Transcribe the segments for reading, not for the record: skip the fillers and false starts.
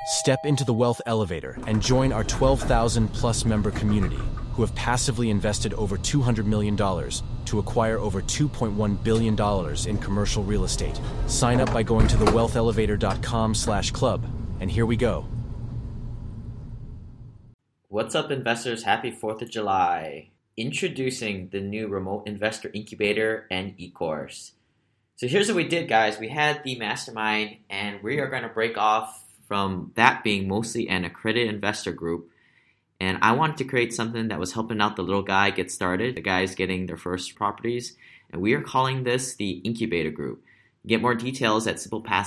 Step into the Wealth Elevator and join our 12,000 plus member community who have passively invested over $200 million to acquire over $2.1 billion in commercial real estate. Sign up by going to thewealthelevator.com/club. And here we go. What's up, investors? Happy 4th of July. Introducing the new Remote Investor Incubator and e-course. So here's what we did, guys. We had the mastermind, and we are going to break off from that being mostly an accredited investor group. And I wanted to create something that was helping out the little guy get started, the guys getting their first properties. And we are calling this the Incubator Group. Get more details at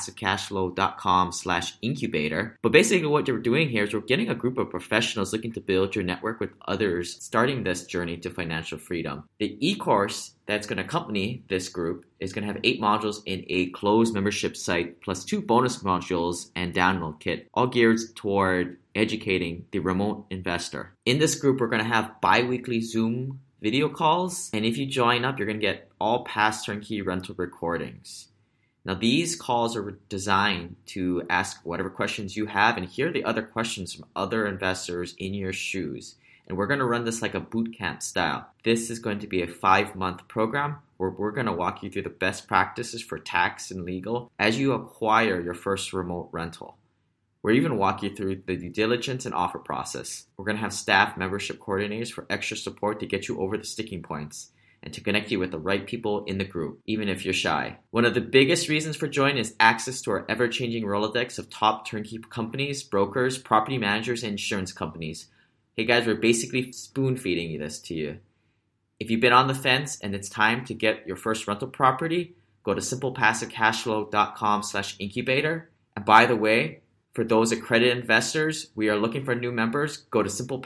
simplepassivecashflow.com/incubator. But basically what you're doing here is we're getting a group of professionals looking to build your network with others starting this journey to financial freedom. The e-course that's going to accompany this group is going to have 8 modules in a closed membership site plus 2 bonus modules and download kit, all geared toward educating the remote investor. In this group, we're going to have bi-weekly Zoom video calls. And if you join up, you're going to get all past turnkey rental recordings. Now, these calls are designed to ask whatever questions you have and hear the other questions from other investors in your shoes. And we're going to run this like a boot camp style. This is going to be a 5-month program where we're going to walk you through the best practices for tax and legal as you acquire your first remote rental. We'll even walk you through the due diligence and offer process. We're going to have staff membership coordinators for extra support to get you over the sticking points and to connect you with the right people in the group, even if you're shy. One of the biggest reasons for joining is access to our ever-changing Rolodex of top turnkey companies, brokers, property managers, and insurance companies. Hey guys, we're basically spoon-feeding this to you. If you've been on the fence and it's time to get your first rental property, go to simplepassivecashflow.com/incubator. And by the way, for those accredited investors, we are looking for new members. Go to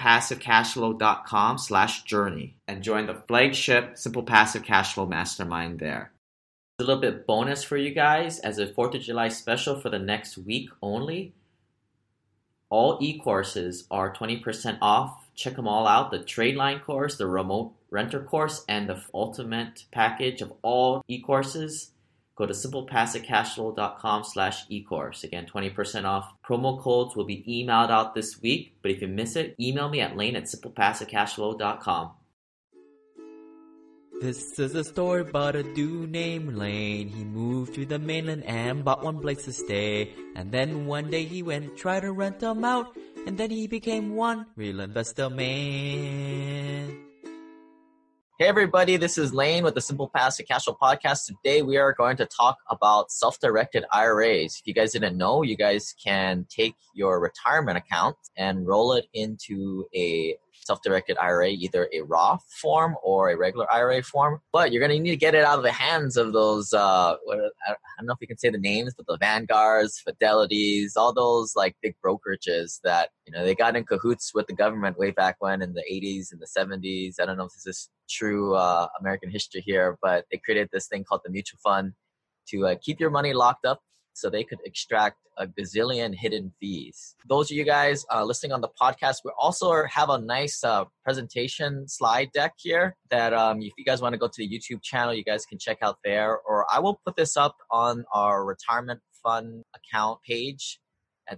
simplepassivecashflow.com/journey and join the flagship Simple Passive Cashflow Mastermind there. A little bit bonus for you guys as a 4th of July special for the next week only. All e-courses are 20% off. Check them all out. The trade line course, the remote renter course, and the ultimate package of all e-courses. Go to simplepassivecashflow.com/e-course. Again, 20% off. Promo codes will be emailed out this week, but if you miss it, email me at lane@simplepassivecashflow.com. This is a story about a dude named Lane. He moved to the mainland and bought one place to stay. And then one day he went and tried to rent them out. And then he became one real investor man. Hey everybody, this is Lane with the Simple Passive Cashflow Podcast. Today we are going to talk about self-directed IRAs. If you guys didn't know, you guys can take your retirement account and roll it into a self-directed IRA, either a Roth form or a regular IRA form. But you're going to need to get it out of the hands of those, I don't know if you can say the names, but the Vanguards, Fidelities, all those like big brokerages that, they got in cahoots with the government way back when in the 80s and the 70s. I don't know if this is true American history here, but they created this thing called the mutual fund to keep your money locked up so they could extract a gazillion hidden fees. Those of you guys listening on the podcast, we also have a nice presentation slide deck here that if you guys want to go to the YouTube channel, you guys can check out there. Or I will put this up on our retirement fund account page at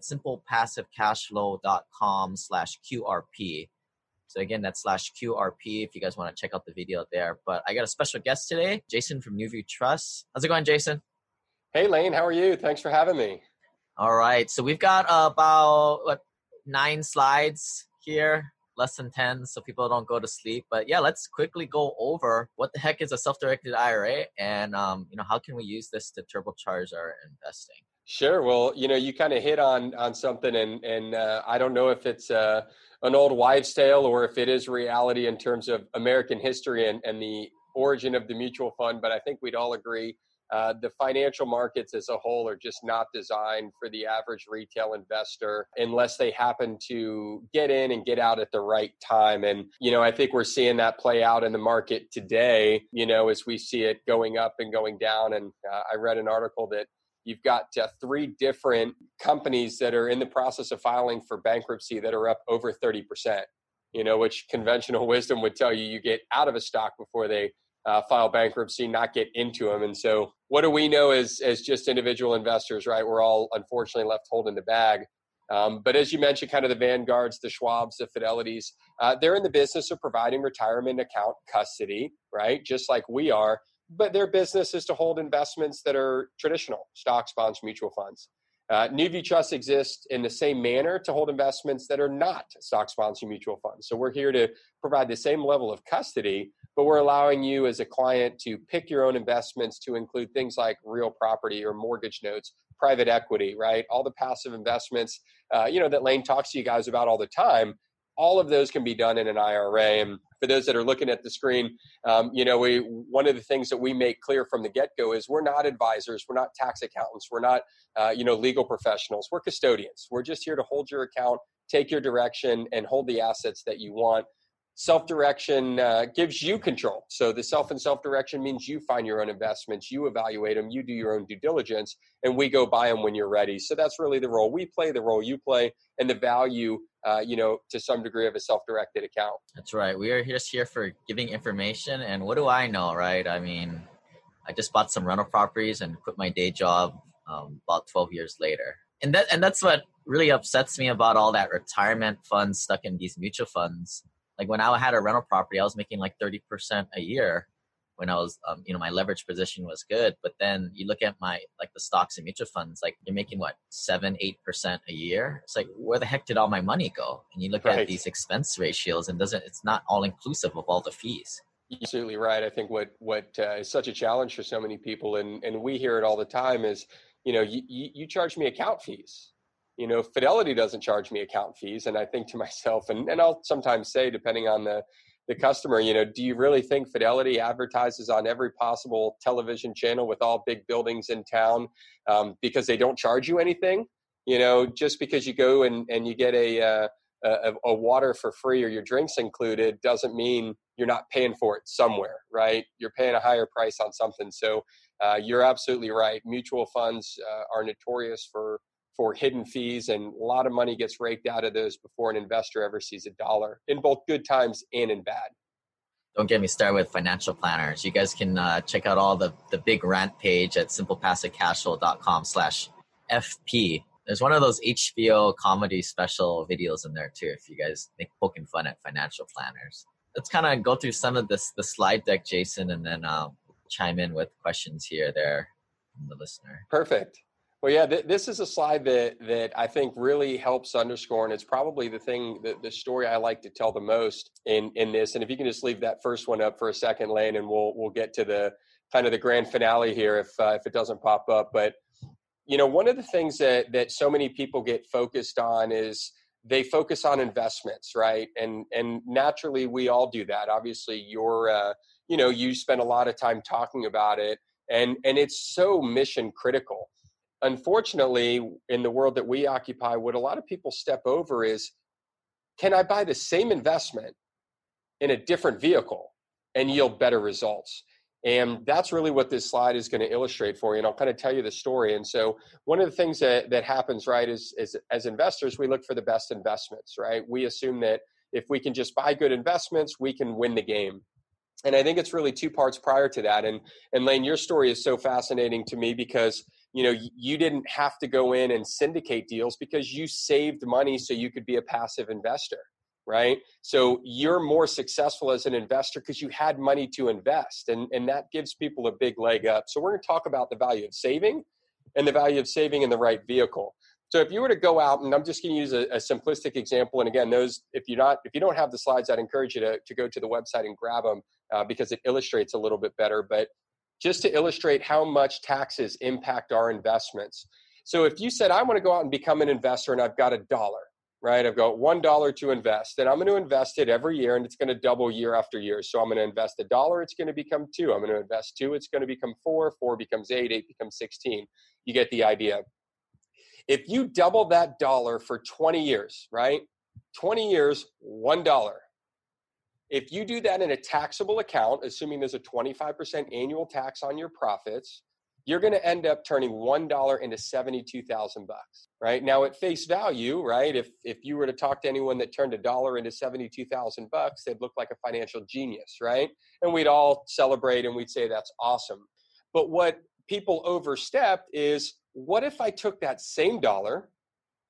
simplepassivecashflow.com/QRP. So again, that's /QRP if you guys want to check out the video there. But I got a special guest today, Jason from Newview Trust. How's it going, Jason? Hey, Lane. How are you? Thanks for having me. All right. So we've got about 9 slides here, less than 10, so people don't go to sleep. But yeah, let's quickly go over what the heck is a self-directed IRA and, how can we use this to turbocharge our investing? Sure. Well, you kind of hit on something, and I don't know if it's an old wives' tale or if it is reality in terms of American history and the origin of the mutual fund. But I think we'd all agree the financial markets as a whole are just not designed for the average retail investor unless they happen to get in and get out at the right time. And, I think we're seeing that play out in the market today, as we see it going up and going down. And I read an article that you've got 3 different companies that are in the process of filing for bankruptcy that are up over 30%, which conventional wisdom would tell you get out of a stock before they file bankruptcy, not get into them. And so what do we know as just individual investors, right? We're all unfortunately left holding the bag. But as you mentioned, kind of the Vanguards, the Schwabs, the Fidelities, they're in the business of providing retirement account custody, right? Just like we are. But their business is to hold investments that are traditional, stocks, bonds, mutual funds. Nuvve Trust exists in the same manner to hold investments that are not stocks, bonds, and mutual funds. So we're here to provide the same level of custody, but we're allowing you as a client to pick your own investments to include things like real property or mortgage notes, private equity, right? All the passive investments, that Lane talks to you guys about all the time. All of those can be done in an IRA. And for those that are looking at the screen, one of the things that we make clear from the get-go is we're not advisors, we're not tax accountants, we're not legal professionals, we're custodians. We're just here to hold your account, take your direction, and hold the assets that you want. Self-direction gives you control. So the self-direction means you find your own investments, you evaluate them, you do your own due diligence, and we go buy them when you're ready. So that's really the role we play, the role you play, and the value, to some degree of a self-directed account. That's right. We are just here for giving information. And what do I know, right? I mean, I just bought some rental properties and quit my day job about 12 years later. And that's what really upsets me about all that retirement funds stuck in these mutual funds. Like when I had a rental property, I was making like 30% a year when I was, my leverage position was good. But then you look at the stocks and mutual funds, like you're making 7-8% a year. It's like, where the heck did all my money go? And you look at these expense ratios and it's not all inclusive of all the fees. You're absolutely right. I think what is such a challenge for so many people, and we hear it all the time is, you charge me account fees. Fidelity doesn't charge me account fees. And I think to myself, and I'll sometimes say, depending on the customer, do you really think Fidelity advertises on every possible television channel with all big buildings in town because they don't charge you anything? Just because you go and you get a water for free or your drinks included doesn't mean you're not paying for it somewhere, right? You're paying a higher price on something. So you're absolutely right. Mutual funds are notorious for hidden fees, and a lot of money gets raked out of those before an investor ever sees a dollar, in both good times and in bad. Don't get me started with financial planners. You guys can check out all the big rant page at simplepassivecashflow.com/FP. There's one of those HBO comedy special videos in there too, if you guys make poking fun at financial planners. Let's kind of go through some of the slide deck, Jason, and then chime in with questions here there from the listener. Perfect. Well, yeah, this is a slide that I think really helps underscore, and it's probably the story I like to tell the most in this. And if you can just leave that first one up for a second, Lane, and we'll get to the kind of the grand finale here if it doesn't pop up. But one of the things that so many people get focused on is they focus on investments, right? And naturally, we all do that. Obviously, you spend a lot of time talking about it, and it's so mission critical. Unfortunately, in the world that we occupy, what a lot of people step over is, can I buy the same investment in a different vehicle and yield better results? And that's really what this slide is going to illustrate for you. And I'll kind of tell you the story. And so one of the things that happens, right, is as investors, we look for the best investments, right? We assume that if we can just buy good investments, we can win the game. And I think it's really two parts prior to that. And Lane, your story is so fascinating to me because you didn't have to go in and syndicate deals because you saved money so you could be a passive investor, right? So you're more successful as an investor because you had money to invest, and that gives people a big leg up. So we're going to talk about the value of saving and the value of saving in the right vehicle. So if you were to go out, and I'm just going to use a simplistic example, and again, those if you don't have the slides, I'd encourage you to go to the website and grab them because it illustrates a little bit better. But just to illustrate how much taxes impact our investments. So if you said, I want to go out and become an investor and I've got $1, right? I've got $1 to invest, and I'm going to invest it every year, and it's going to double year after year. So I'm going to invest $1, it's going to become $2. I'm going to invest $2, it's going to become $4, $4 becomes $8, $8 becomes $16. You get the idea. If you double that dollar for 20 years, right? 20 years, $1. If you do that in a taxable account, assuming there's a 25% annual tax on your profits, you're going to end up turning $1 into $72,000, right? Now at face value, right? If you were to talk to anyone that turned $1 into $72,000, they'd look like a financial genius, right? And we'd all celebrate and we'd say that's awesome. But what people overstep is, what if I took that same dollar,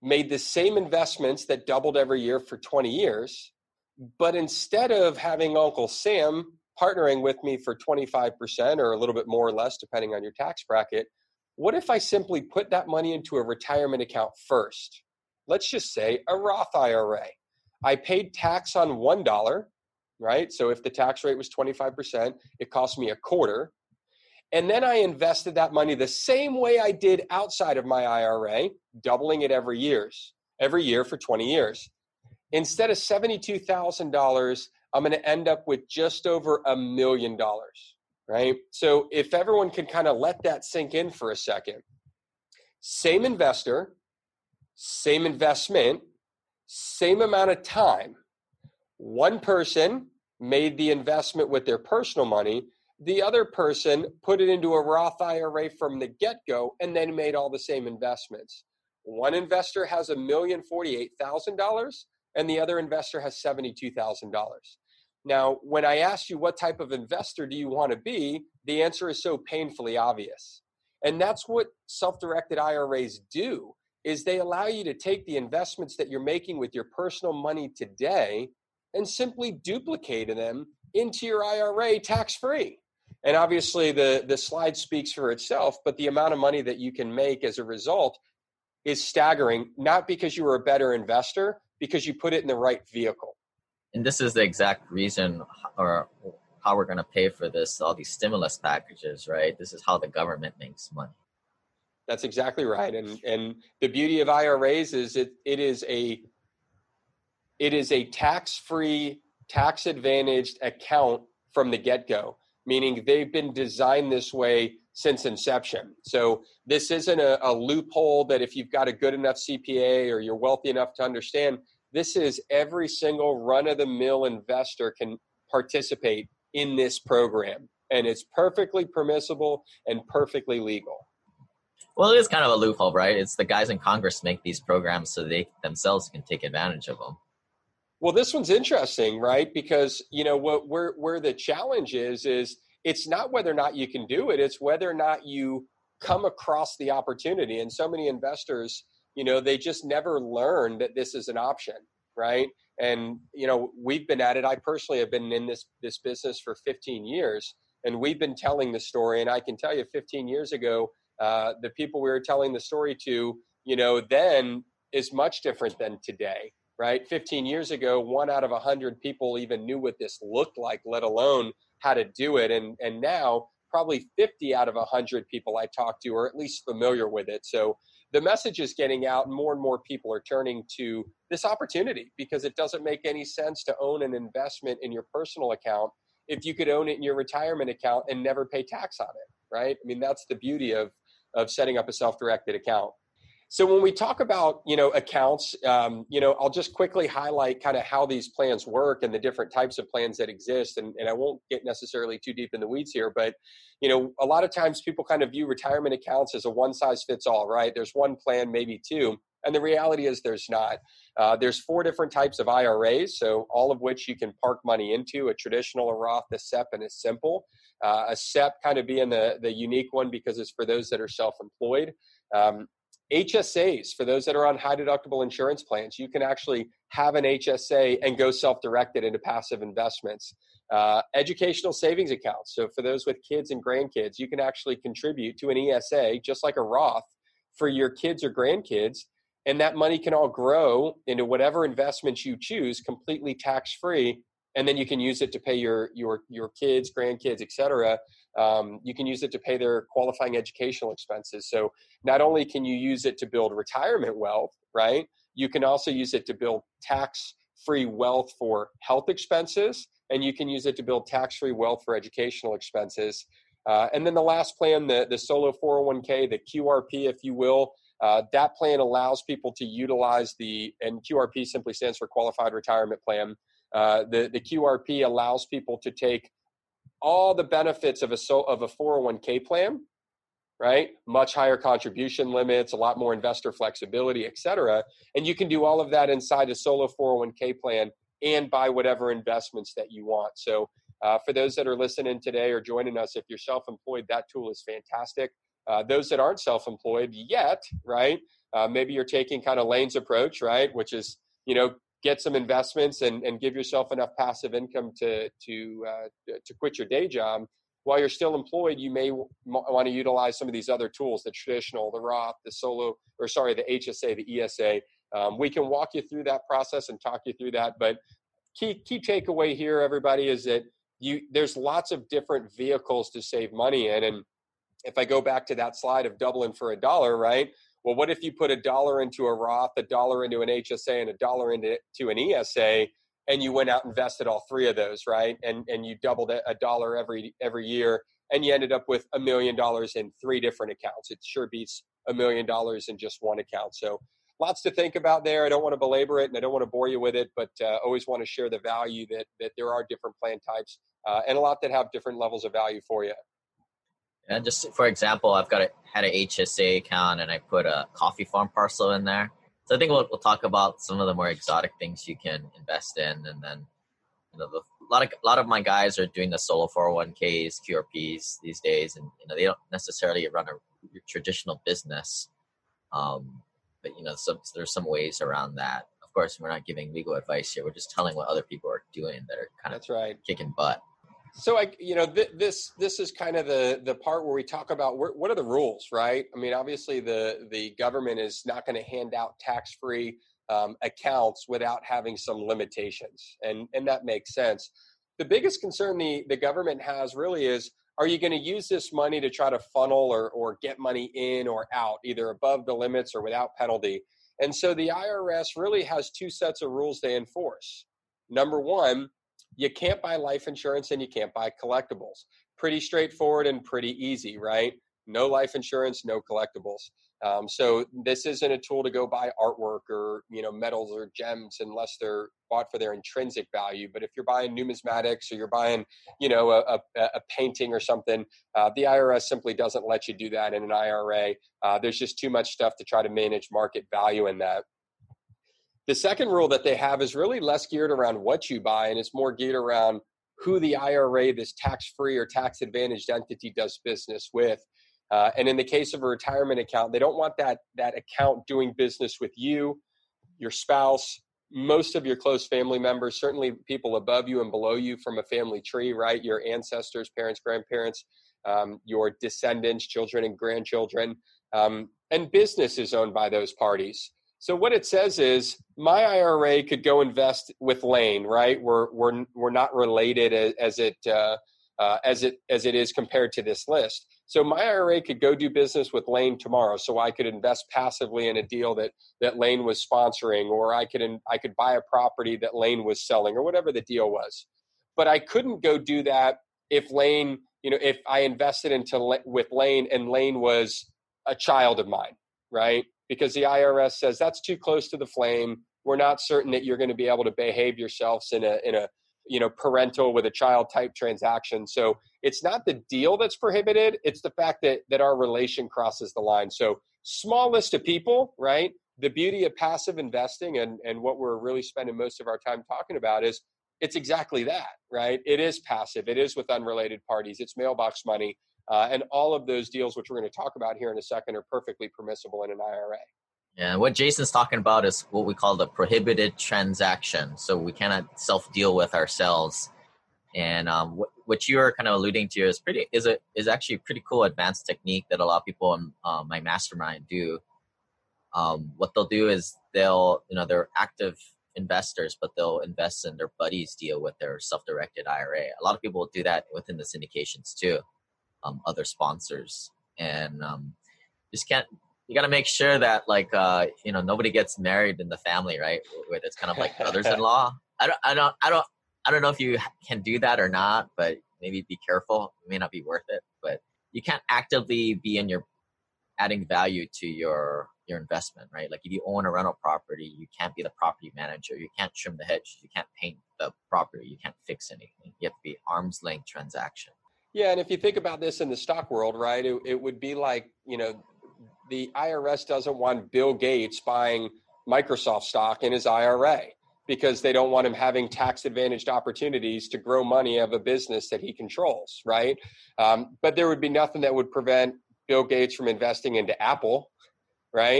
made the same investments that doubled every year for 20 years, but instead of having Uncle Sam partnering with me for 25% or a little bit more or less, depending on your tax bracket, what if I simply put that money into a retirement account first? Let's just say a Roth IRA. I paid tax on $1, right? So if the tax rate was 25%, it cost me a quarter. And then I invested that money the same way I did outside of my IRA, doubling it every year for 20 years. Instead of $72,000, I'm going to end up with just over $1 million, right? So if everyone can kind of let that sink in for a second, same investor, same investment, same amount of time. One person made the investment with their personal money. The other person put it into a Roth IRA from the get-go and then made all the same investments. One investor has $1,048,000 and the other investor has $72,000. Now, when I asked you what type of investor do you want to be, the answer is so painfully obvious. And that's what self-directed IRAs do, is they allow you to take the investments that you're making with your personal money today and simply duplicate them into your IRA tax-free. And obviously the slide speaks for itself, but the amount of money that you can make as a result is staggering, not because you were a better investor, because you put it in the right vehicle. And this is the exact reason or how we're going to pay for this, all these stimulus packages, right? This is how the government makes money. That's exactly right. And the beauty of IRAs is it is a tax-free, tax-advantaged account from the get-go, meaning they've been designed this way since inception. So this isn't a loophole that if you've got a good enough CPA or you're wealthy enough to understand, this is every single run-of-the-mill investor can participate in this program. And it's perfectly permissible and perfectly legal. Well, it is kind of a loophole, right? It's the guys in Congress make these programs so they themselves can take advantage of them. Well, this one's interesting, right? Because, where the challenge is it's not whether or not you can do it. It's whether or not you come across the opportunity. And so many investors, they just never learn that this is an option, right? And, we've been at it. I personally have been in this business for 15 years, and we've been telling the story. And I can tell you 15 years ago, the people we were telling the story to, then is much different than today, right? 15 years ago, 1 out of 100 people even knew what this looked like, let alone how to do it. And now probably 50 out of 100 people I talk to are at least familiar with it. So the message is getting out, and more people are turning to this opportunity, because it doesn't make any sense to own an investment in your personal account if you could own it in your retirement account and never pay tax on it, right? I mean, that's the beauty of setting up a self-directed account. So when we talk about, accounts, I'll just quickly highlight kind of how these plans work and the different types of plans that exist. And I won't get necessarily too deep in the weeds here, but, a lot of times people kind of view retirement accounts as a one size fits all, right? There's one plan, maybe two. And the reality is there's not. There's 4 different types of IRAs, so all of which you can park money into: a traditional, a Roth, a SEP, and a simple. A SEP kind of being the unique one because it's for those that are self-employed. HSAs, for those that are on high deductible insurance plans, you can actually have an HSA and go self-directed into passive investments. Educational savings accounts. So for those with kids and grandkids, you can actually contribute to an ESA, just like a Roth, for your kids or grandkids. And that money can all grow into whatever investments you choose, completely tax-free. And then you can use it to pay your kids, grandkids, et cetera. You can use it to pay their qualifying educational expenses. So not only can you use it to build retirement wealth, right? You can also use it to build tax-free wealth for health expenses, and you can use it to build tax-free wealth for educational expenses. And then the last plan, the solo 401k, the QRP, if you will, that plan allows people to utilize and QRP simply stands for Qualified Retirement Plan. The QRP allows people to take all the benefits of a 401k plan, right? Much higher contribution limits, a lot more investor flexibility, et cetera. And you can do all of that inside a solo 401k plan and buy whatever investments that you want. So for those that are listening today or joining us, if you're self-employed, that tool is fantastic. Those that aren't self-employed yet, right? Maybe you're taking kind of Lane's approach, right? Which is, get some investments and give yourself enough passive income to quit your day job. While you're still employed, you may want to utilize some of these other tools, the traditional, the Roth, the HSA, the ESA. We can walk you through that process and talk you through that. But key takeaway here, everybody, is that there's lots of different vehicles to save money in. And if I go back to that slide of doubling for $1, right? Well, what if you put $1 into a Roth, $1 into an HSA, and $1 into an ESA, and you went out and invested all three of those, right? And you doubled $1 every year, and you ended up with $1 million in three different accounts. It sure beats $1 million in just one account. So lots to think about there. I don't want to belabor it, and I don't want to bore you with it, but always want to share the value that there are different plan types and a lot that have different levels of value for you. And just for example, I've had an HSA account, and I put a coffee farm parcel in there. So I think we'll talk about some of the more exotic things you can invest in, and then a lot of my guys are doing the solo 401ks, QRPs these days, and they don't necessarily run a traditional business, but there's some ways around that. Of course, we're not giving legal advice here; we're just telling what other people are doing that are kind of kicking butt. So this is kind of the part where we talk about what are the rules, right? I mean, obviously the government is not going to hand out tax-free accounts without having some limitations, and that makes sense. The biggest concern the government has really is, are you going to use this money to try to funnel or get money in or out, either above the limits or without penalty? And so the IRS really has two sets of rules they enforce. Number one, you can't buy life insurance and you can't buy collectibles. Pretty straightforward and pretty easy, right? No life insurance, no collectibles. So this isn't a tool to go buy artwork or metals or gems unless they're bought for their intrinsic value. But if you're buying numismatics or you're buying a painting or something, the IRS simply doesn't let you do that in an IRA. There's just too much stuff to try to manage market value in that. The second rule that they have is really less geared around what you buy, and it's more geared around who the IRA, this tax-free or tax-advantaged entity, does business with. And in the case of a retirement account, they don't want that account doing business with you, your spouse, most of your close family members, certainly people above you and below you from a family tree, right? Your ancestors, parents, grandparents, your descendants, children and grandchildren, and business is owned by those parties. So what it says is my IRA could go invest with Lane, right? We're not related as it is compared to this list. So my IRA could go do business with Lane tomorrow. So I could invest passively in a deal that Lane was sponsoring, or I could buy a property that Lane was selling, or whatever the deal was. But I couldn't go do that if Lane, if I invested with Lane and Lane was a child of mine, right? Because the IRS says that's too close to the flame. We're not certain that you're going to be able to behave yourselves in a parental with a child type transaction. So it's not the deal that's prohibited. It's the fact that our relation crosses the line. So small list of people, right? The beauty of passive investing and what we're really spending most of our time talking about is it's exactly that, right? It is passive. It is with unrelated parties. It's mailbox money. And all of those deals, which we're going to talk about here in a second, are perfectly permissible in an IRA. Yeah, what Jason's talking about is what we call the prohibited transaction. So we cannot self-deal with ourselves. And what you're kind of alluding to is actually a pretty cool advanced technique that a lot of people in my mastermind do. What they'll do is they're active investors, but they'll invest in their buddy's deal with their self-directed IRA. A lot of people will do that within the syndications too. Other sponsors, and you got to make sure that nobody gets married in the family, right? Where it's kind of like brothers-in-law. I don't know if you can do that or not, but maybe be careful. It may not be worth it, but you can't actively be adding value to your investment, right? Like if you own a rental property, you can't be the property manager. You can't trim the hedge. You can't paint the property. You can't fix anything. You have to be arm's length transaction. Yeah, and if you think about this in the stock world, right, it would be like, the IRS doesn't want Bill Gates buying Microsoft stock in his IRA because they don't want him having tax-advantaged opportunities to grow money of a business that he controls, right? But there would be nothing that would prevent Bill Gates from investing into Apple, right?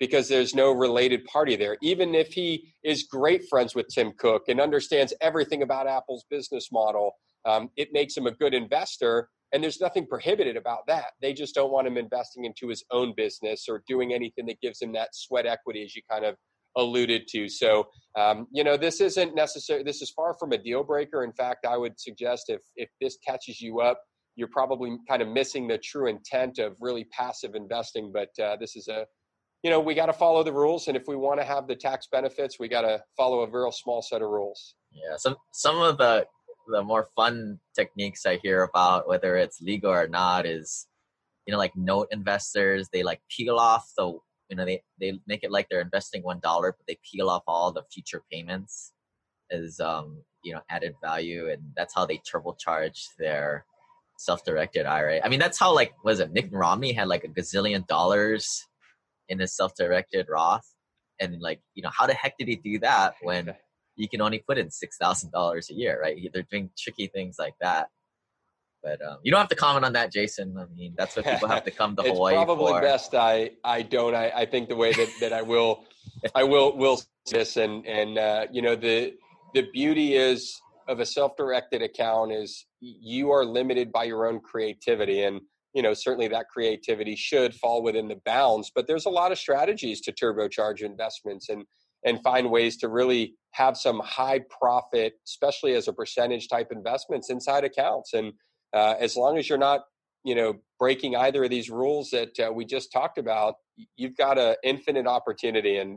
because there's no related party there. Even if he is great friends with Tim Cook and understands everything about Apple's business model, it makes him a good investor. And there's nothing prohibited about that. They just don't want him investing into his own business or doing anything that gives him that sweat equity, as you kind of alluded to. So, this isn't necessary. This is far from a deal breaker. In fact, I would suggest if this catches you up, you're probably kind of missing the true intent of really passive investing. But this is we got to follow the rules. And if we want to have the tax benefits, we got to follow a very small set of rules. Yeah. Some of the more fun techniques I hear about, whether it's legal or not, is, like note investors, they like peel off they make it like they're investing $1, but they peel off all the future payments as, added value. And that's how they turbocharge their self-directed IRA. I mean, that's how Mitt Romney had like $1 gazillion in his self-directed Roth. And how the heck did he do that when you can only put in $6,000 a year, right? They're doing tricky things like that. But you don't have to comment on that, Jason. I mean, that's what people have to come to Hawaii for. It's probably best I don't. I think the way that I will say this, and the beauty is of a self-directed account is you are limited by your own creativity, and certainly that creativity should fall within the bounds. But there's a lot of strategies to turbocharge investments and find ways to really have some high profit, especially as a percentage type investments inside accounts. And as long as you're not, breaking either of these rules that we just talked about, you've got an infinite opportunity. And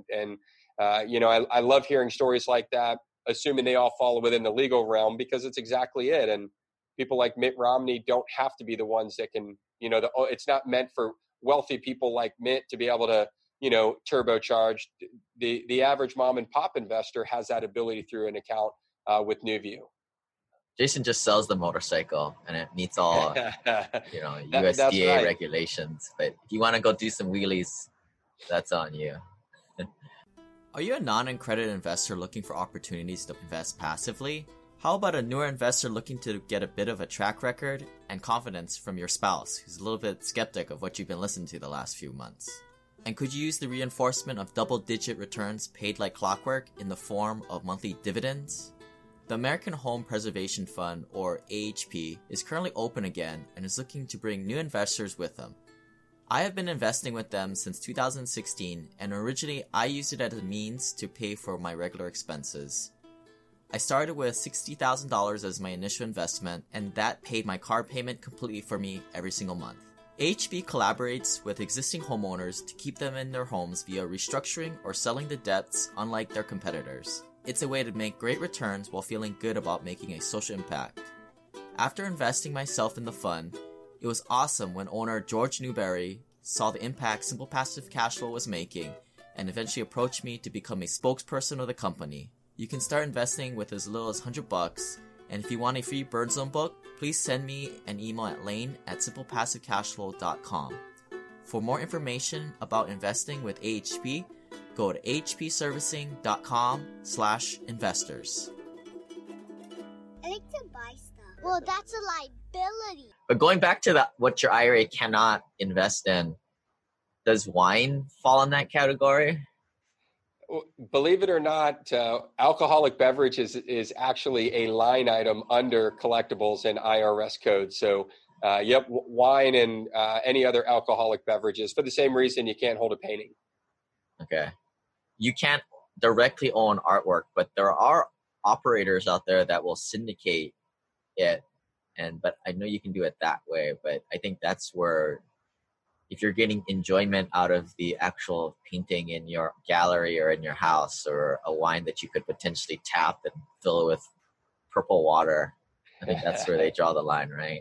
I love hearing stories like that, assuming they all fall within the legal realm, because it's exactly it. And people like Mitt Romney don't have to be the ones that can, it's not meant for wealthy people like Mitt to be able to, turbocharge. The average mom and pop investor has that ability through an account with NuView. Jason just sells the motorcycle and it meets all, USDA right. regulations. But if you want to go do some wheelies, that's on you. Are you a non-accredited investor looking for opportunities to invest passively? How about a newer investor looking to get a bit of a track record and confidence from your spouse, who's a little bit skeptic of what you've been listening to the last few months? And could you use the reinforcement of double-digit returns paid like clockwork in the form of monthly dividends? The American Home Preservation Fund, or AHP, is currently open again and is looking to bring new investors with them. I have been investing with them since 2016, and originally I used it as a means to pay for my regular expenses. I started with $60,000 as my initial investment, and that paid my car payment completely for me every single month. AHP collaborates with existing homeowners to keep them in their homes via restructuring or selling the debts, unlike their competitors. It's a way to make great returns while feeling good about making a social impact. After investing myself in the fund, it was awesome when owner George Newberry saw the impact Simple Passive Cash Flow was making and eventually approached me to become a spokesperson of the company. You can start investing with as little as $100, and if you want a free Burn Zone book, please send me an email at lane@simplepassivecashflow.com. For more information about investing with AHP, go to hpservicing.com/investors. I like to buy stuff. Well, that's a liability. But going back to what your IRA cannot invest in, does wine fall in that category? Believe it or not, alcoholic beverages is actually a line item under collectibles and IRS code. So, wine and any other alcoholic beverages, for the same reason you can't hold a painting. Okay. You can't directly own artwork, but there are operators out there that will syndicate it. But I know you can do it that way. But I think that's where, if you're getting enjoyment out of the actual painting in your gallery or in your house, or a wine that you could potentially tap and fill with purple water, I think that's where they draw the line, right?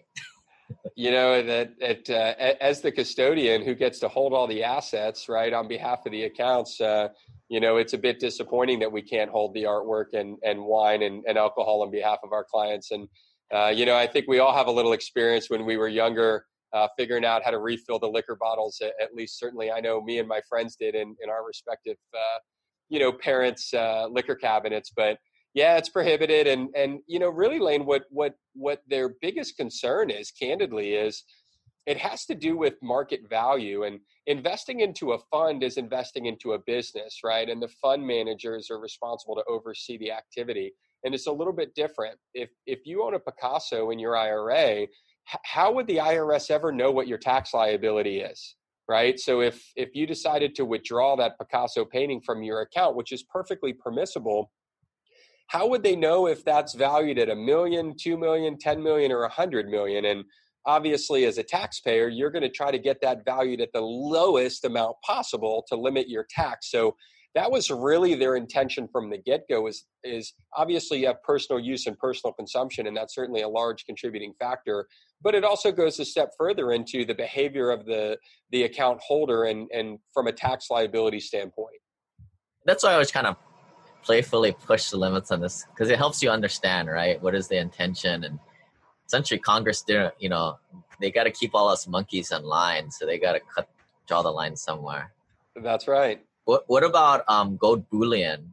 As the custodian who gets to hold all the assets, right, on behalf of the accounts, it's a bit disappointing that we can't hold the artwork and wine and alcohol on behalf of our clients. And, I think we all have a little experience when we were younger, figuring out how to refill the liquor bottles. At least certainly I know me and my friends did in our respective, parents' liquor cabinets. But yeah, it's prohibited. And really, Lane, what their biggest concern is, candidly, is it has to do with market value, and investing into a fund is investing into a business, right? And the fund managers are responsible to oversee the activity. And it's a little bit different. If you own a Picasso in your IRA, how would the IRS ever know what your tax liability is, right? So if you decided to withdraw that Picasso painting from your account, which is perfectly permissible, how would they know if that's valued at $1 million, $2 million, $10 million, or $100 million? And obviously, as a taxpayer, you're going to try to get that valued at the lowest amount possible to limit your tax. So that was really their intention from the get-go, is obviously you have personal use and personal consumption, and that's certainly a large contributing factor. But it also goes a step further into the behavior of the account holder and from a tax liability standpoint. That's why I was kind of playfully push the limits on this, because it helps you understand, right? What is the intention? And essentially Congress didn't, they got to keep all us monkeys in line. So they got to draw the line somewhere. That's right. What about gold bullion?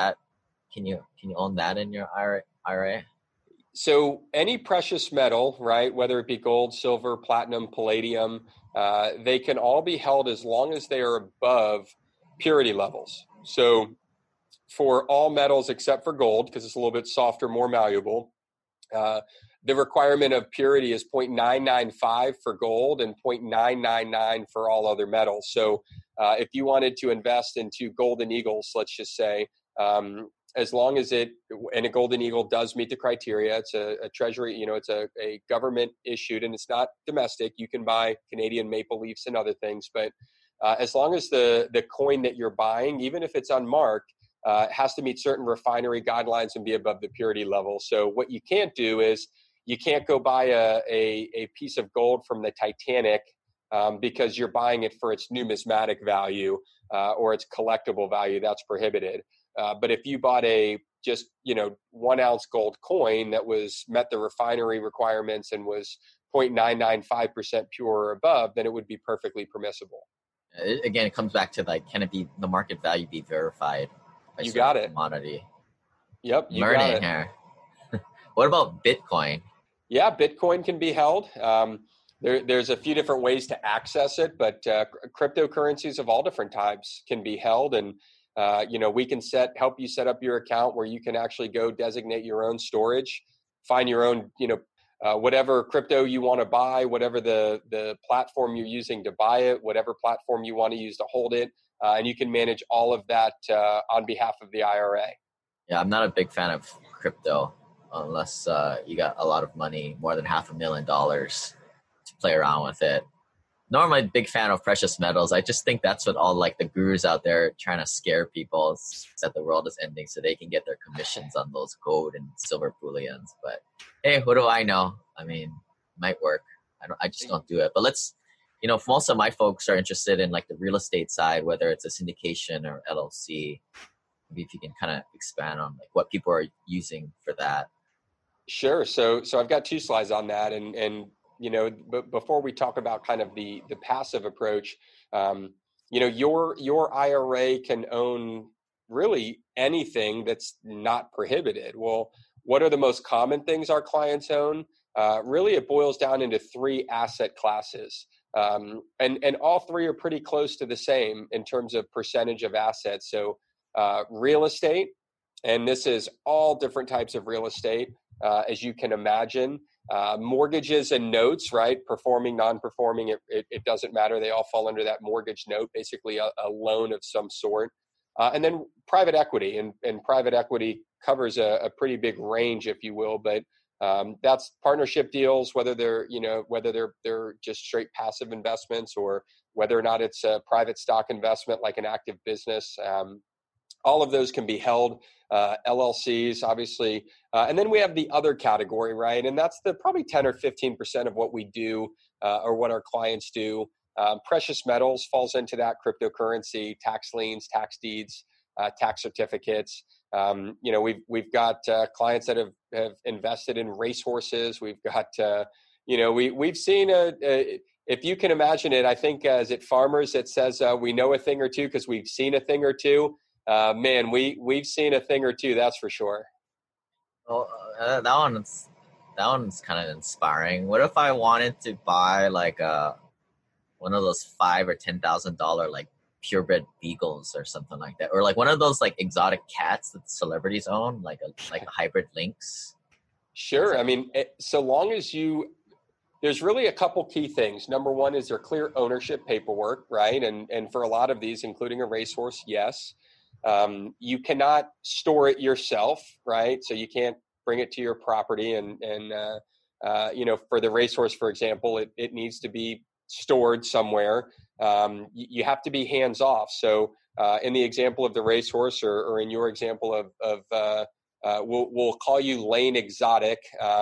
Can you own that in your IRA? So any precious metal, right, whether it be gold, silver, platinum, palladium, they can all be held as long as they are above purity levels. So for all metals except for gold, because it's a little bit softer, more malleable, the requirement of purity is 0.995 for gold and 0.999 for all other metals. So if you wanted to invest into Golden Eagles, let's just say, as long as a Golden Eagle does meet the criteria, it's a treasury, it's a government issued, and it's not domestic. You can buy Canadian maple leafs and other things, but as long as the coin that you're buying, even if it's unmarked, has to meet certain refinery guidelines and be above the purity level. So what you can't do is you can't go buy a piece of gold from the Titanic because you're buying it for its numismatic value or its collectible value. That's prohibited. But if you bought a just 1 ounce gold coin that met the refinery requirements and was 0.995% pure or above, then it would be perfectly permissible. Again, it comes back to can it be the market value be verified? You got it. Commodity. Yep, you Learning got it. Here. What about Bitcoin? Yeah, Bitcoin can be held. There's a few different ways to access it, but cryptocurrencies of all different types can be held, and we can help you set up your account where you can actually go designate your own storage, find your own whatever crypto you want to buy, whatever the platform you're using to buy it, whatever platform you want to use to hold it. And you can manage all of that on behalf of the IRA. Yeah, I'm not a big fan of crypto unless you got a lot of money, more than $500,000 to play around with it. Normally a big fan of precious metals. I just think that's what all the gurus out there trying to scare people that the world is ending so they can get their commissions on those gold and silver bullions. But hey, what do I know? I mean, it might work. I just don't do it. But let's, most of my folks are interested in the real estate side, whether it's a syndication or LLC. Maybe if you can kind of expand on what people are using for that. Sure. So I've got 2 slides on that, and but before we talk about kind of the passive approach, your IRA can own really anything that's not prohibited. Well, what are the most common things our clients own? Really, it boils down into 3 asset classes. And all 3 are pretty close to the same in terms of percentage of assets. So real estate, and this is all different types of real estate, as you can imagine. Mortgages and notes, right? Performing, non-performing, it doesn't matter. They all fall under that mortgage note, basically a loan of some sort. And then private equity, and private equity covers a pretty big range, if you will, but that's partnership deals, whether they're just straight passive investments or whether or not it's a private stock investment like an active business. All of those can be held, LLCs, obviously. And then we have the other category, right? And that's the probably 10 or 15% of what we do or what our clients do. Precious metals falls into that, cryptocurrency, tax liens, tax deeds, tax certificates. We've got clients that have invested in racehorses. We've got, we've seen if you can imagine it, I think, is it Farmers that says we know a thing or two because we've seen a thing or two. Man, we've seen a thing or two, that's for sure. Well, that one That one's kind of inspiring. What if I wanted to buy like one of those $5,000 or $10,000 like purebred beagles or something like that, or like one of those like exotic cats that celebrities own, like a hybrid lynx? Sure. I mean, so long as there's really a couple key things. Number one is there clear ownership paperwork, right? And for a lot of these, including a racehorse, yes. You cannot store it yourself, right? So you can't bring it to your property and for the racehorse, for example, it needs to be stored somewhere. You have to be hands off. So in the example of the racehorse, or in your example of we'll call you Lane Exotic,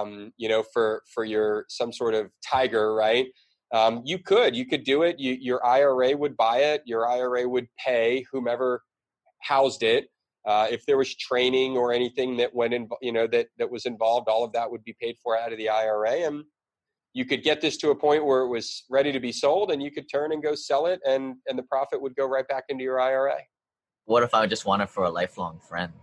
for your some sort of tiger, right? You could do it. Your IRA would buy it. Your IRA would pay whomever housed it. If there was training or anything that went in, that was involved, all of that would be paid for out of the IRA. And you could get this to a point where it was ready to be sold, and you could turn and go sell it, and the profit would go right back into your IRA. What if I just want it for a lifelong friend?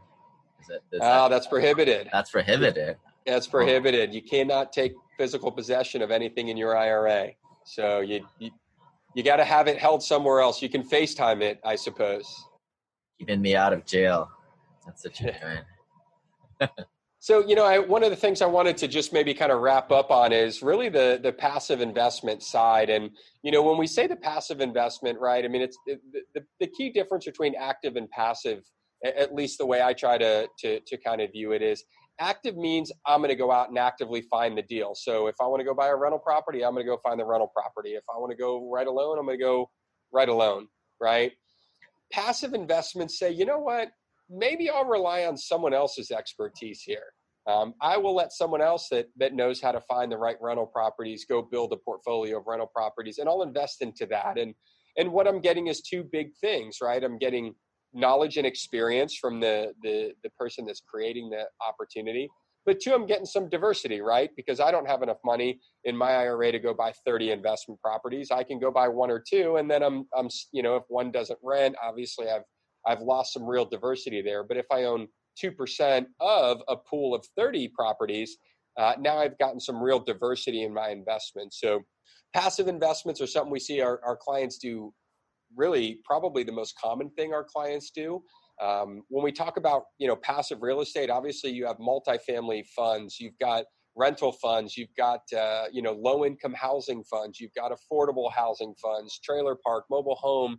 That's prohibited. That's prohibited. That's prohibited. You cannot take physical possession of anything in your IRA. So you got to have it held somewhere else. You can FaceTime it, I suppose. Keeping me out of jail. That's such a good. So, one of the things I wanted to just maybe kind of wrap up on is really the passive investment side. And, when we say the passive investment, right, I mean, it's the key difference between active and passive, at least the way I try to kind of view it, is active means I'm going to go out and actively find the deal. So if I want to go buy a rental property, I'm going to go find the rental property. If I want to go write a loan, I'm going to go write a loan, right? Passive investments say, you know what, maybe I'll rely on someone else's expertise here. I will let someone else that knows how to find the right rental properties go build a portfolio of rental properties, and I'll invest into that. And what I'm getting is two big things, right? I'm getting knowledge and experience from the person that's creating the opportunity. But two, I'm getting some diversity, right? Because I don't have enough money in my IRA to go buy 30 investment properties. I can go buy one or two, and then I'm if one doesn't rent, obviously I've lost some real diversity there. But if I own 2% of a pool of 30 properties, now I've gotten some real diversity in my investments. So passive investments are something we see our clients do. Really, probably the most common thing our clients do. When we talk about, passive real estate, obviously you have multifamily funds, you've got rental funds, you've got, low income housing funds, you've got affordable housing funds, trailer park, mobile home,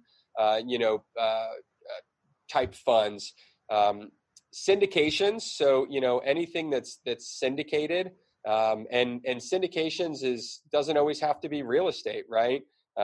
type funds, syndications. So, anything that's syndicated, and syndications doesn't always have to be real estate, right?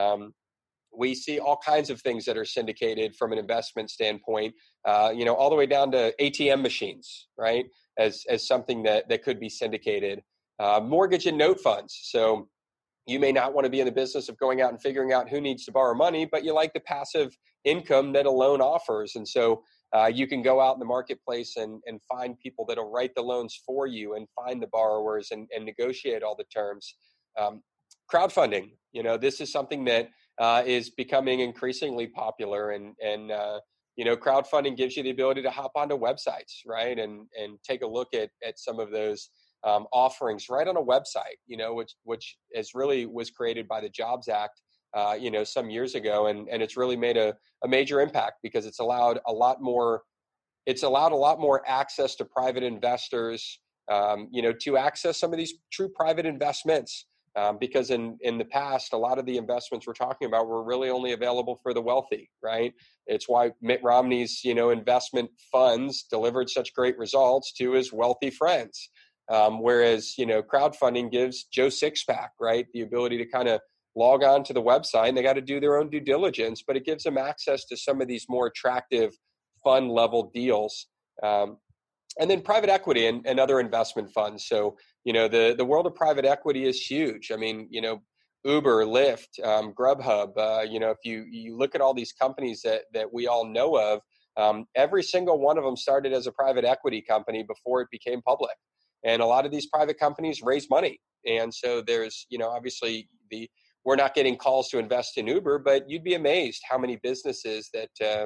We see all kinds of things that are syndicated from an investment standpoint, all the way down to ATM machines, right? As something that could be syndicated. Mortgage and note funds. So you may not want to be in the business of going out and figuring out who needs to borrow money, but you like the passive income that a loan offers. And so you can go out in the marketplace and find people that'll write the loans for you and find the borrowers and negotiate all the terms. Crowdfunding, this is something that is becoming increasingly popular, and crowdfunding gives you the ability to hop onto websites, right, and take a look at some of those offerings right on a website, which was created by the Jobs Act, some years ago, and it's really made a major impact because it's allowed a lot more access to private investors, to access some of these true private investments. Because in the past, a lot of the investments we're talking about were really only available for the wealthy, right? It's why Mitt Romney's, investment funds delivered such great results to his wealthy friends. Whereas, crowdfunding gives Joe Sixpack, right, the ability to kind of log on to the website, and they got to do their own due diligence, but it gives them access to some of these more attractive fund level deals. And then private equity and other investment funds. So, the world of private equity is huge. I mean, Uber, Lyft, Grubhub, if you look at all these companies that we all know of, every single one of them started as a private equity company before it became public. And a lot of these private companies raise money. And so there's, obviously we're not getting calls to invest in Uber, but you'd be amazed how many businesses that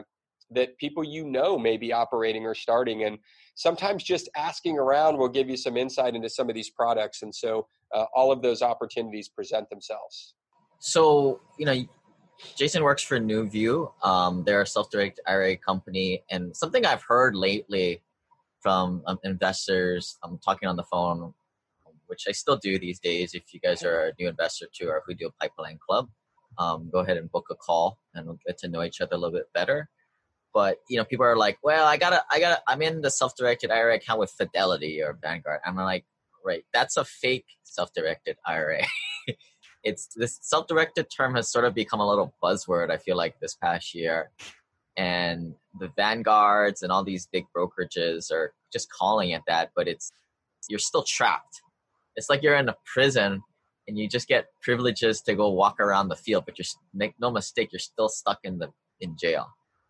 that people may be operating or starting. And sometimes just asking around will give you some insight into some of these products. And so all of those opportunities present themselves. So, Jason works for NewView. They're a self-directed IRA company. And something I've heard lately from investors, I'm talking on the phone, which I still do these days. If you guys are a new investor too, or if we do a pipeline club, go ahead and book a call and we'll get to know each other a little bit better. But, people are like, well, I'm in the self-directed IRA account with Fidelity or Vanguard. I'm like, right, that's a fake self-directed IRA. This self-directed term has sort of become a little buzzword, I feel like, this past year. And the Vanguards and all these big brokerages are just calling it that, but you're still trapped. It's like you're in a prison and you just get privileges to go walk around the field, but make no mistake, you're still stuck in jail.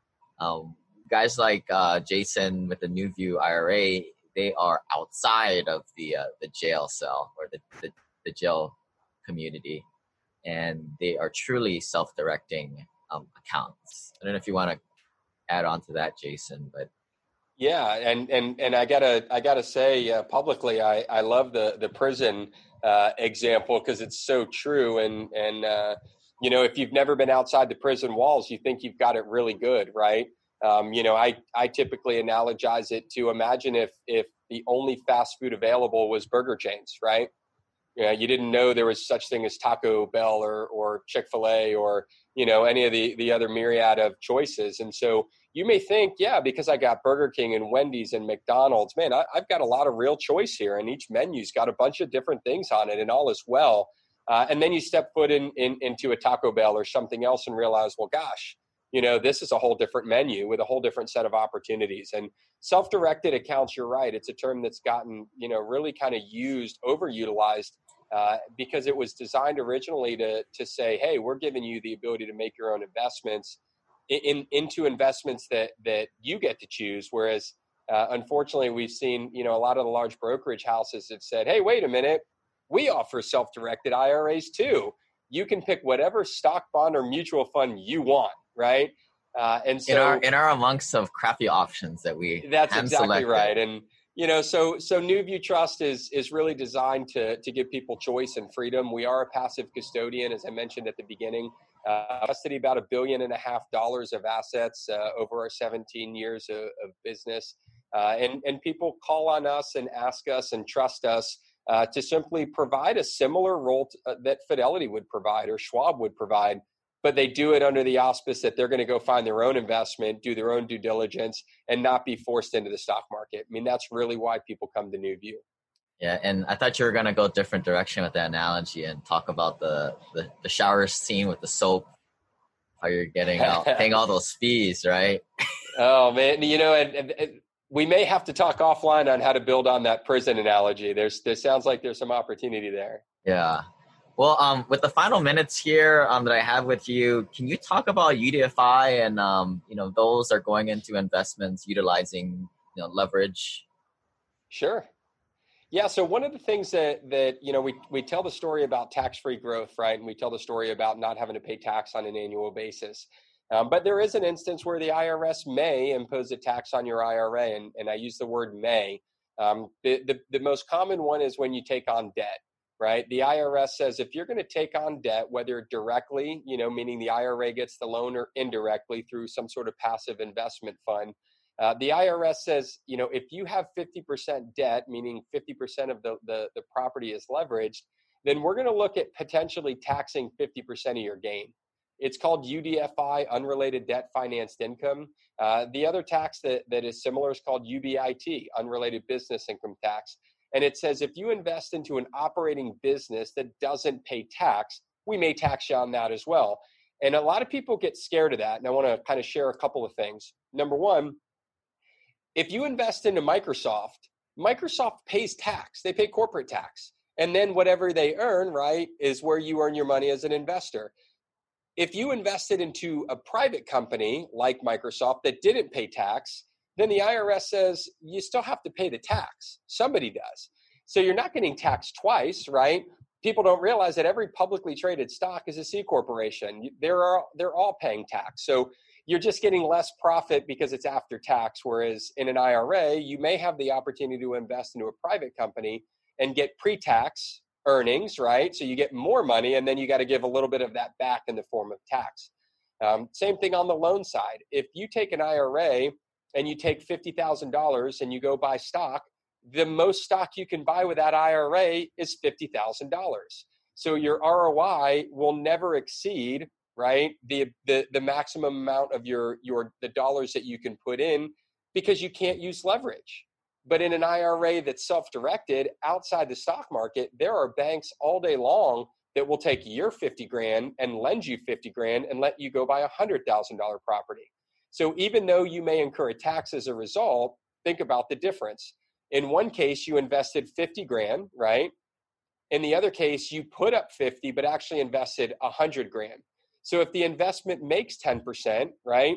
Guys like Jason with the NewView IRA, they are outside of the jail cell or the jail community, and they are truly self-directing accounts. I don't know if you want to add on to that, Jason, but yeah, and I gotta say publicly, I love the prison example because it's so true. And if you've never been outside the prison walls, you think you've got it really good, right? I typically analogize it to imagine if the only fast food available was burger chains, right? You didn't know there was such thing as Taco Bell or Chick-fil-A or, any of the other myriad of choices. And so you may think, yeah, because I got Burger King and Wendy's and McDonald's, man, I've got a lot of real choice here. And each menu's got a bunch of different things on it and all is well. And then you step foot into a Taco Bell or something else and realize, well, gosh, this is a whole different menu with a whole different set of opportunities. And self-directed accounts, you're right. It's a term that's gotten, really kind of overutilized because it was designed originally to say, hey, we're giving you the ability to make your own investments into investments that you get to choose. Whereas, unfortunately, we've seen, a lot of the large brokerage houses have said, hey, wait a minute, we offer self-directed IRAs too. You can pick whatever stock, bond, or mutual fund you want, right? And so in our amongst of crappy options that that's exactly right. And so NewView Trust is really designed to give people choice and freedom. We are a passive custodian, as I mentioned at the beginning. Custody about $1.5 billion of assets over our 17 years of business, and people call on us and ask us and trust us to simply provide a similar role that Fidelity would provide or Schwab would provide. But they do it under the auspice that they're going to go find their own investment, do their own due diligence, and not be forced into the stock market. I mean, that's really why people come to NewView. Yeah, and I thought you were going to go a different direction with that analogy and talk about the shower scene with the soap, how you're paying all those fees, right? Oh, man. And we may have to talk offline on how to build on that prison analogy. There sounds like there's some opportunity there. Yeah. Well, with the final minutes here that I have with you, can you talk about UDFI and, those are going into investments utilizing, leverage? Sure. Yeah. So one of the things that we tell the story about tax-free growth, right? And we tell the story about not having to pay tax on an annual basis. But there is an instance where the IRS may impose a tax on your IRA. And I use the word may. The most common one is when you take on debt. Right. The IRS says if you're going to take on debt, whether directly, meaning the IRA gets the loan, or indirectly through some sort of passive investment fund, the IRS says, if you have 50% debt, meaning 50% of the property is leveraged, then we're going to look at potentially taxing 50% of your gain. It's called UDFI, unrelated debt financed income. The other tax that is similar is called UBIT, unrelated business income tax. And it says if you invest into an operating business that doesn't pay tax, we may tax you on that as well. And a lot of people get scared of that. And I want to kind of share a couple of things. Number one, if you invest into Microsoft pays tax. They pay corporate tax. And then whatever they earn, right, is where you earn your money as an investor. If you invested into a private company like Microsoft that didn't pay tax, then the IRS says you still have to pay the tax. Somebody does. So you're not getting taxed twice, right? People don't realize that every publicly traded stock is a C corporation. They're all paying tax. So you're just getting less profit because it's after tax. Whereas in an IRA, you may have the opportunity to invest into a private company and get pre-tax earnings, right? So you get more money, and then you got to give a little bit of that back in the form of tax. Same thing on the loan side. If you take an IRA and you take $50,000 and you go buy stock, the most stock you can buy with that IRA is $50,000. So your ROI will never exceed, right, the maximum amount of the dollars that you can put in, because you can't use leverage. But in an IRA that's self-directed outside the stock market, there are banks all day long that will take your 50 grand and lend you 50 grand and let you go buy $100,000 property. So even though you may incur a tax as a result, think about the difference. In one case, you invested 50 grand, right? In the other case, you put up 50, but actually invested 100 grand. So if the investment makes 10%, right?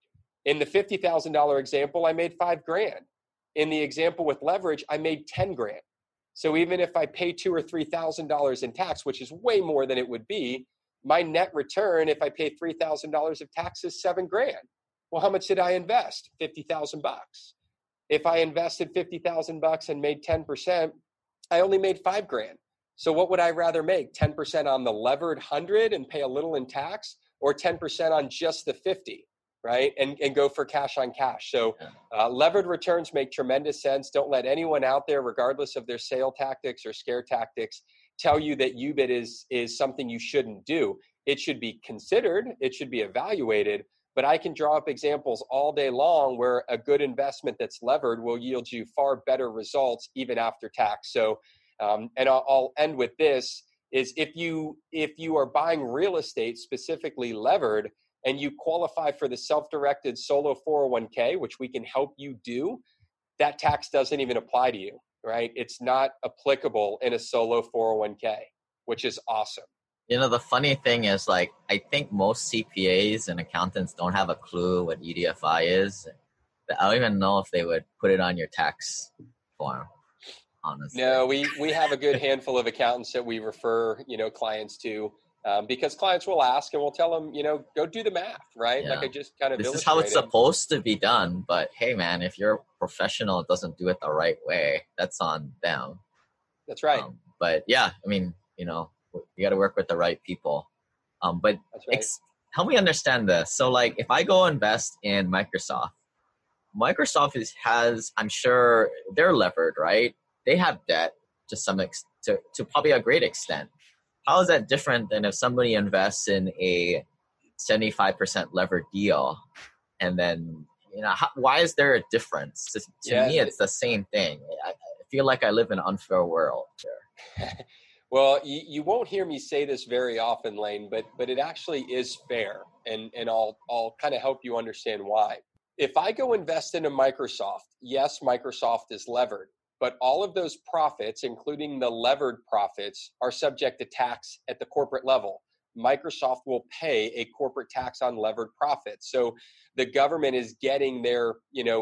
In the $50,000 example, I made 5 grand. In the example with leverage, I made 10 grand. So even if I pay $2,000 or $3,000 in tax, which is way more than it would be, my net return, if I pay $3,000 of tax, is 7 grand. Well, how much did I invest? $50,000 bucks. If I invested $50,000 bucks and made 10%, I only made 5 grand. So what would I rather make? 10% on the levered 100 and pay a little in tax, or 10% on just the 50? Right? And go for cash on cash. So levered returns make tremendous sense. Don't let anyone out there, regardless of their sale tactics or scare tactics, tell you that UBIT is something you shouldn't do. It should be considered. It should be evaluated. But I can draw up examples all day long where a good investment that's levered will yield you far better results even after tax. So, and I'll end with this, is if you are buying real estate specifically levered, and you qualify for the self-directed solo 401k, which we can help you do, that tax doesn't even apply to you, right? It's not applicable in a solo 401k, which is awesome. You know, the funny thing is, like, I think most CPAs and accountants don't have a clue what EDFI is. I don't even know if they would put it on your tax form, honestly. No, we have a good handful of accountants that we refer, clients to. Because clients will ask, and we'll tell them, go do the math, right? Yeah. Like I just kind of This is how it's supposed to be done. But hey, man, if you're a professional, it doesn't do it the right way, that's on them. That's right. But yeah, I mean, you got to work with the right people. But that's right. Help me understand this. So, like, if I go invest in Microsoft has, I'm sure they're levered, right? They have debt to to probably a great extent. How is that different than if somebody invests in a 75% levered deal? And then, why is there a difference? To me, it's the same thing. I feel like I live in an unfair world there. Well, you won't hear me say this very often, Lane, but it actually is fair. And I'll kind of help you understand why. If I go invest into Microsoft, yes, Microsoft is levered. But all of those profits, including the levered profits, are subject to tax at the corporate level. Microsoft will pay a corporate tax on levered profits. So the government is getting their,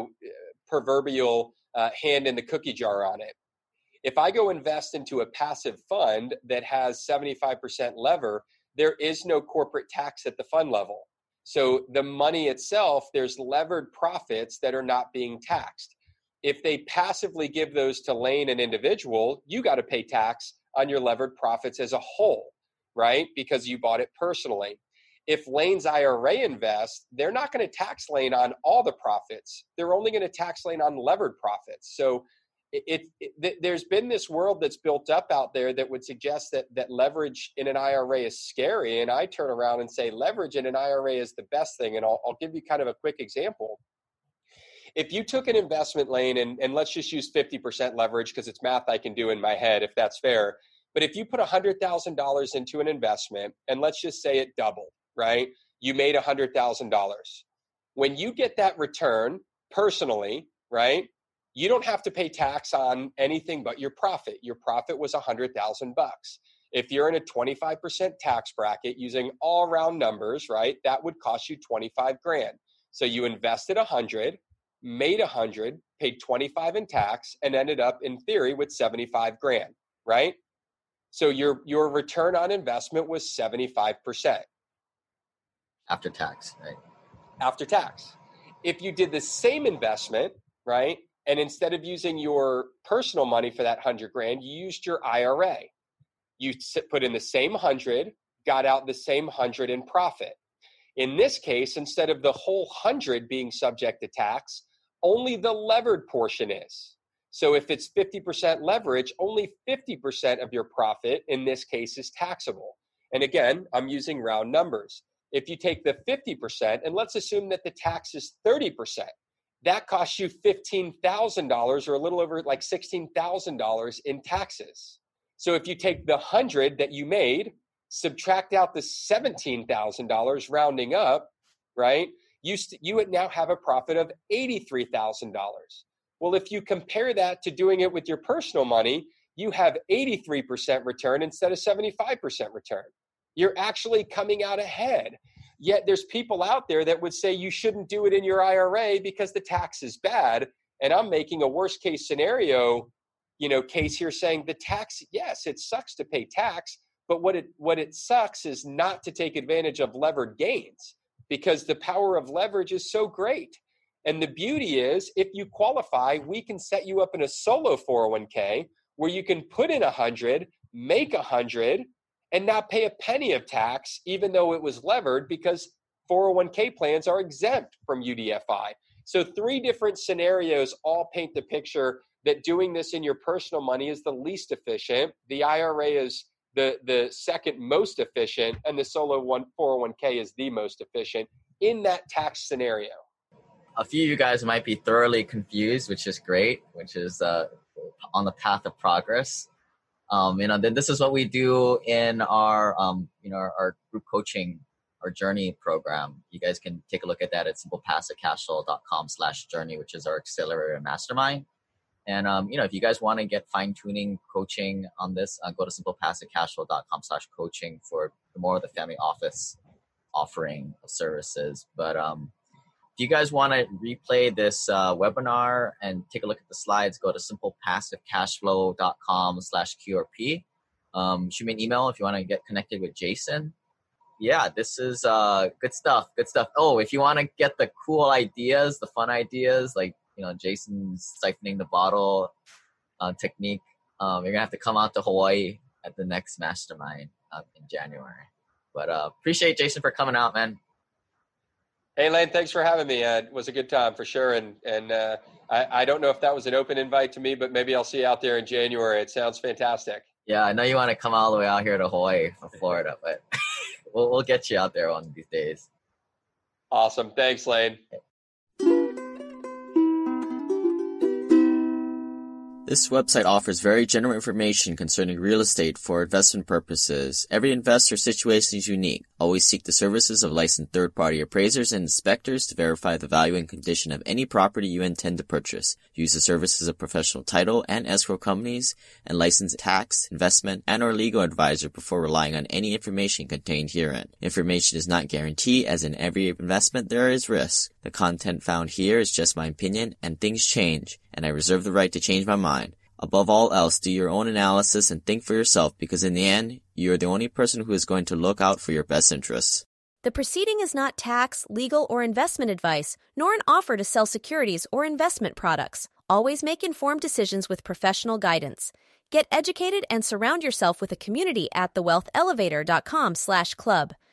proverbial hand in the cookie jar on it. If I go invest into a passive fund that has 75% lever, there is no corporate tax at the fund level. So the money itself, there's levered profits that are not being taxed. If they passively give those to Lane, an individual, you got to pay tax on your levered profits as a whole, right? Because you bought it personally. If Lane's IRA invests, they're not going to tax Lane on all the profits. They're only going to tax Lane on levered profits. So there's been this world that's built up out there that would suggest that leverage in an IRA is scary. And I turn around and say leverage in an IRA is the best thing. And I'll give you kind of a quick example. If you took an investment, Lane, and let's just use 50% leverage because it's math I can do in my head, if that's fair. But if you put $100,000 into an investment, and let's just say it doubled, right? You made $100,000. When you get that return personally, right, you don't have to pay tax on anything but your profit. Your profit was $100,000 bucks. If you're in a 25% tax bracket using all round numbers, right, that would cost you 25 grand. So you invested 100, made 100, paid 25 in tax, and ended up in theory with 75 grand, right? So your return on investment was 75%. After tax, right? after tax. If you did the same investment, right, and instead of using your personal money for that $100,000, you used your IRA. You put in the same 100, got out the same 100 in profit. In this case, instead of the whole 100 being subject to tax, only the levered portion is. So if it's 50% leverage, only 50% of your profit in this case is taxable. And again, I'm using round numbers. If you take the 50%, and let's assume that the tax is 30%, that costs you $15,000 or a little over like $16,000 in taxes. So if you take the 100 that you made, subtract out the $17,000 rounding up, right? You would now have a profit of $83,000. Well, if you compare that to doing it with your personal money, you have 83% return instead of 75% return. You're actually coming out ahead. Yet there's people out there that would say you shouldn't do it in your IRA because the tax is bad. And I'm making a worst case scenario, case here saying the tax, yes, it sucks to pay tax, but what it sucks is not to take advantage of levered gains because the power of leverage is so great. And the beauty is if you qualify, we can set you up in a solo 401k where you can put in 100, make 100, and not pay a penny of tax, even though it was levered, because 401k plans are exempt from UDFI. So 3 different scenarios all paint the picture that doing this in your personal money is the least efficient. The IRA is the second most efficient, and the solo 401k is the most efficient in that tax scenario. A few of you guys might be thoroughly confused, which is great, which is on the path of progress. Then this is what we do in our, our group coaching, our journey program. You guys can take a look at that at simplepassivecashflow.com/journey, which is our accelerator mastermind. And, if you guys want to get fine tuning coaching on this, go to simplepassivecashflow.com/coaching for more of the family office offering of services. But, if you guys want to replay this webinar and take a look at the slides, go to simplepassivecashflow.com/QRP. Shoot me an email if you want to get connected with Jason. Yeah, this is good stuff. Good stuff. Oh, if you want to get the cool ideas, the fun ideas, like, Jason's siphoning the bottle technique, you're going to have to come out to Hawaii at the next mastermind in January. But appreciate Jason for coming out, man. Hey, Lane, thanks for having me. It was a good time for sure. And I don't know if that was an open invite to me, but maybe I'll see you out there in January. It sounds fantastic. Yeah, I know you want to come all the way out here to Hawaii from Florida, but we'll get you out there one of these days. Awesome. Thanks, Lane. This website offers very general information concerning real estate for investment purposes. Every investor situation is unique. Always seek the services of licensed third-party appraisers and inspectors to verify the value and condition of any property you intend to purchase. Use the services of professional title and escrow companies and licensed tax, investment, and or legal advisor before relying on any information contained herein. Information is not guaranteed, as in every investment there is risk. The content found here is just my opinion, and things change, and I reserve the right to change my mind. Above all else, do your own analysis and think for yourself, because in the end, you are the only person who is going to look out for your best interests. The proceeding is not tax, legal, or investment advice, nor an offer to sell securities or investment products. Always make informed decisions with professional guidance. Get educated and surround yourself with a community at thewealthelevator.com/club.